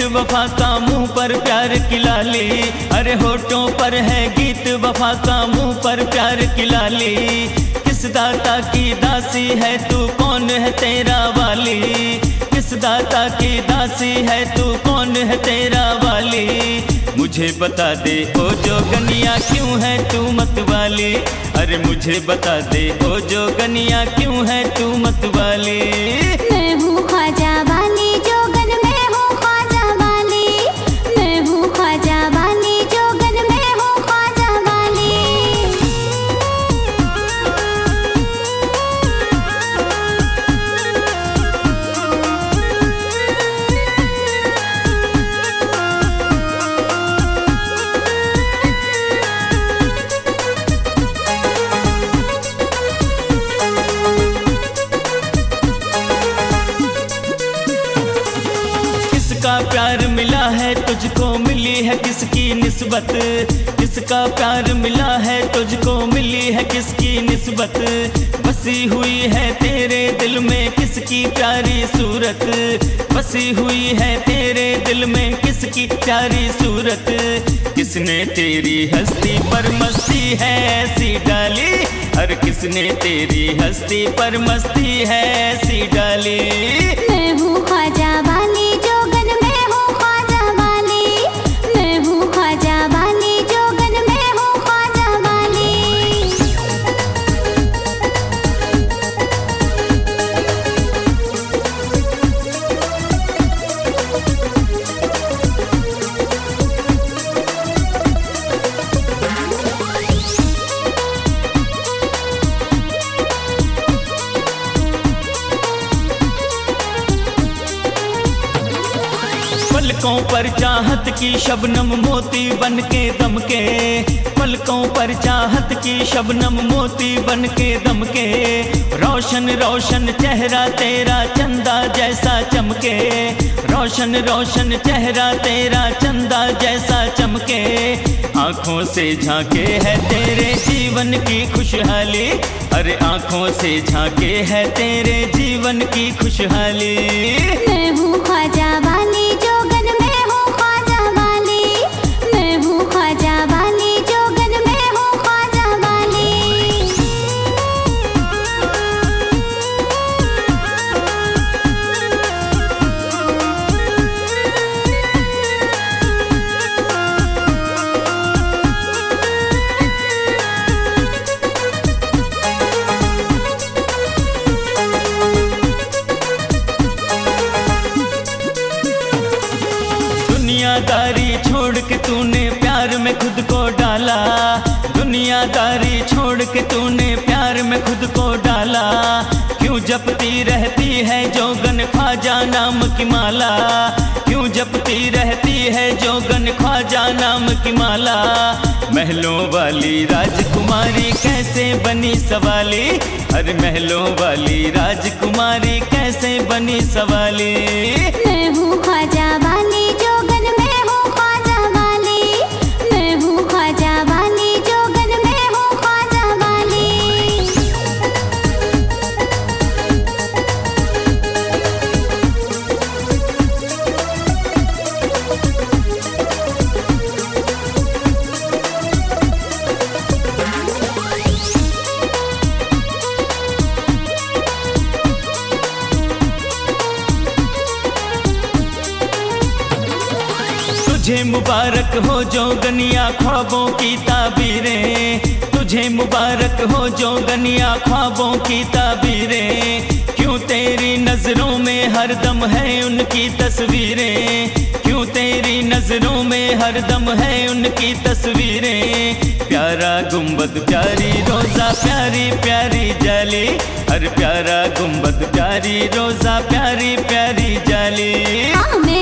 वफा का मुंह पर प्यार की लाली, अरे होठों पर है गीत वफा का मुंह पर प्यार की लाली। किस दाता की दासी है तू, कौन है तेरा वाली, किस दाता की दासी है तू, कौन है तेरा वाली। मुझे बता दे ओ जोगनिया क्यों है तू मतवाली, अरे मुझे बता दे ओ जोगनिया क्यों है तू मतवाली। मैं हूँ ख्वाजा वाली जोगन, मैं हूँ ख्वाजा वाली, मैं हूँ ख्वाजा वाली जोगन, मैं हूँ ख्वाजा वाली। किसका प्यार मिला है तुझको, मिली है किसकी निस्बत, किसका प्यार मिला है तुझको, मिली है किसकी निस्बत। बसी हुई है तेरे दिल में किसकी प्यारी सूरत, बसी हुई है तेरे दिल में किसकी प्यारी सूरत। किसने तेरी हस्ती पर मस्ती है ऐसी डाली, हर किसने तेरी हस्ती पर मस्ती है ऐसी डाली। मैं हूँ ख्वाजा वाली जोगन, मैं हूँ ख्वाजा वाली, मैं हूँ ख्वाजा वाली जोगन, मैं हूँ ख्वाजा वाली। पलकों पर चाहत की शबनम मोती बन के दमके, पलकों पर चाहत की शबनम मोती बन के दमके। रोशन रोशन चेहरा तेरा चंदा जैसा चमके, रोशन रोशन चेहरा तेरा चंदा जैसा चमके। आँखों से झांके है तेरे जीवन की खुशहाली, अरे आँखों से झांके है तेरे जीवन की खुशहाली। मैं हूँ ख्वाजा वाली जोगन, मैं हूँ ख्वाजा वाली, मैं हूँ ख्वाजा वाली जोगन, मैं हूँ ख्वाजा वाली। दुनियादारी छोड़ के तूने प्यार में खुद को डाला, दुनियादारी छोड़ के तूने प्यार में खुद को डाला। क्यों जपती रहती है जोगन ख्वाजा नाम की माला, क्यों जपती रहती है जोगन ख्वाजा नाम की माला। महलों वाली राजकुमारी कैसे बनी सवाली, अरे महलों वाली राजकुमारी कैसे बनी सवाली। मैं हूँ ख्वाजा वाली जोगन, मैं हूँ ख्वाजा वाली, मैं हूँ ख्वाजा वाली जोगन, मैं हूँ ख्वाजा वाली। तुझे मुबारक हो जोगनिया ख्वाबों की ताबीरें, तुझे मुबारक हो जोगनिया ख्वाबों की ताबीरें। क्यों तेरी नजरों में हरदम है उनकी तस्वीरें, क्यों तेरी नजरों में हरदम है उनकी तस्वीरें। प्यारा गुंबद प्यारी रोजा प्यारी प्यारी जाली, हर प्यारा गुंबद प्यारी रोजा प्यारी प्यारी जाली।